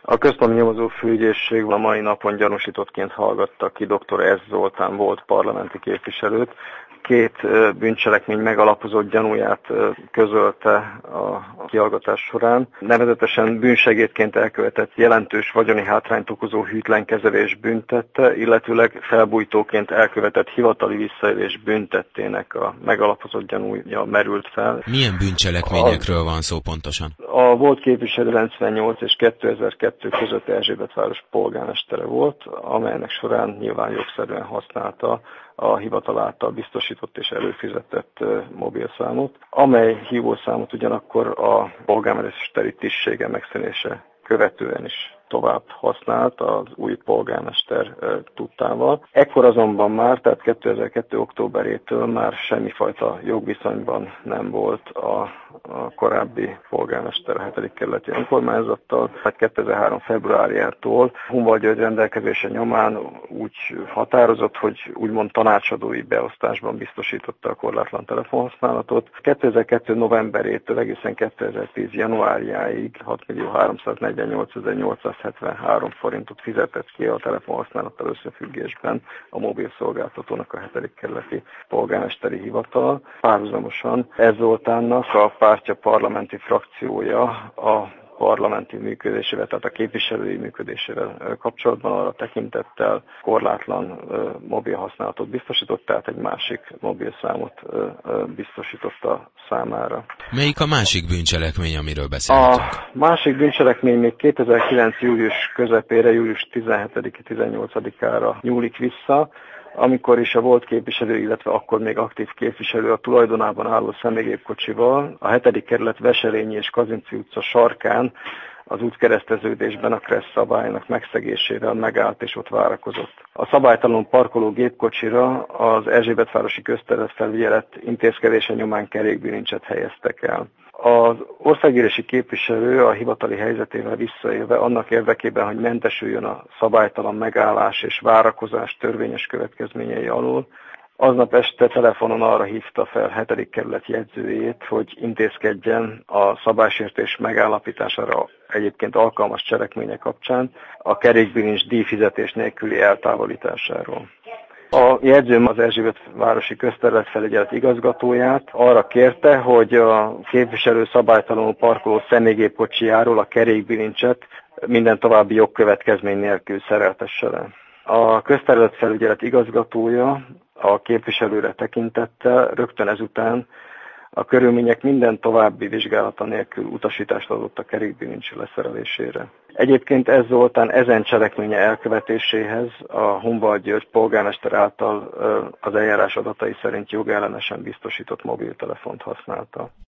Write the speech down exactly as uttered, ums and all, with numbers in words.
A Központi Nyomozó Főügyészség a mai napon gyanúsítottként hallgatta ki dr. S. Zoltán volt parlamenti képviselőt. Két bűncselekmény megalapozott gyanúját közölte a kihallgatás során. Nevezetesen bűnsegédként elkövetett jelentős vagyoni hátrányt okozó hűtlen kezelés büntette, illetőleg felbújtóként elkövetett hivatali visszaélés büntettének a megalapozott gyanúja merült fel. Milyen bűncselekményekről van szó pontosan? A volt képviselő kilencvennyolc és kétezer-kettő között Erzsébetváros polgármestere volt, amelynek során nyilván jogszerűen használta a hivatal által biztosított és előfizetett mobilszámot, amely hívószámot ugyanakkor a polgármesteri tisztsége megszűnése követően is tovább használt az új polgármester tudtával. Ekkor azonban már, tehát kétezer-kettő októberétől már semmifajta jogviszonyban nem volt a, a korábbi polgármester a hetedik kerületi önkormányzattal. Tehát kétezer-három februárjától Hunval György rendelkezése nyomán úgy határozott, hogy úgymond tanácsadói beosztásban biztosította a korlátlan telefonhasználatot. kétezer-kettő novemberétől egészen kétezer-tíz januárjáig hatmillió-háromszáznegyvennyolcezer-nyolcszázhetvenhárom forintot fizetett ki a telefonhasználattal összefüggésben a mobil szolgáltatónak a hetedik kerületi polgármesteri hivatal. Párhuzamosan Ez Zoltánnak a pártja parlamenti frakciója a parlamenti működésével, tehát a képviselői működésével kapcsolatban arra tekintettel korlátlan uh, mobil használatot biztosított, tehát egy másik mobilszámot uh, uh, biztosította számára. Melyik a másik bűncselekmény, amiről beszéltünk? A másik bűncselekmény még kétezer-kilenc július közepére, július tizenhetedike-tizennyolcadikára nyúlik vissza, amikor is a volt képviselő, illetve akkor még aktív képviselő a tulajdonában álló személygépkocsival a hetedik kerület Veselényi és Kazinczy utca sarkán az útkereszteződésben a Kressz szabálynak megszegésével megállt és ott várakozott. A szabálytalanul parkoló gépkocsira az Erzsébetvárosi Közterületfelügyelet intézkedése nyomán kerékbilincset helyeztek el. Az országgyűlési képviselő a hivatali helyzetével visszaélve annak érdekében, hogy mentesüljön a szabálytalan megállás és várakozás törvényes következményei alól, aznap este telefonon arra hívta fel hetedik kerület jegyzőjét, hogy intézkedjen a szabálysértés megállapítására egyébként alkalmas cselekmények kapcsán a kerékbilincs díjfizetés nélküli eltávolításáról. A jegyzőm az Erzsébetvárosi Közterületfelügyelet igazgatóját arra kérte, hogy a képviselő szabálytalanul parkoló személygépkocsijáról a kerékbilincset minden további jogkövetkezmény nélkül szereltesse le. A Közterületfelügyelet igazgatója a képviselőre tekintettel rögtön ezután a körülmények minden további vizsgálata nélkül utasítást adott a kerékbilincs leszerelésére. Egyébként Ez Zoltán ezen cselekménye elkövetéséhez a Hunval György polgármester által az eljárás adatai szerint jogellenesen biztosított mobiltelefont használta.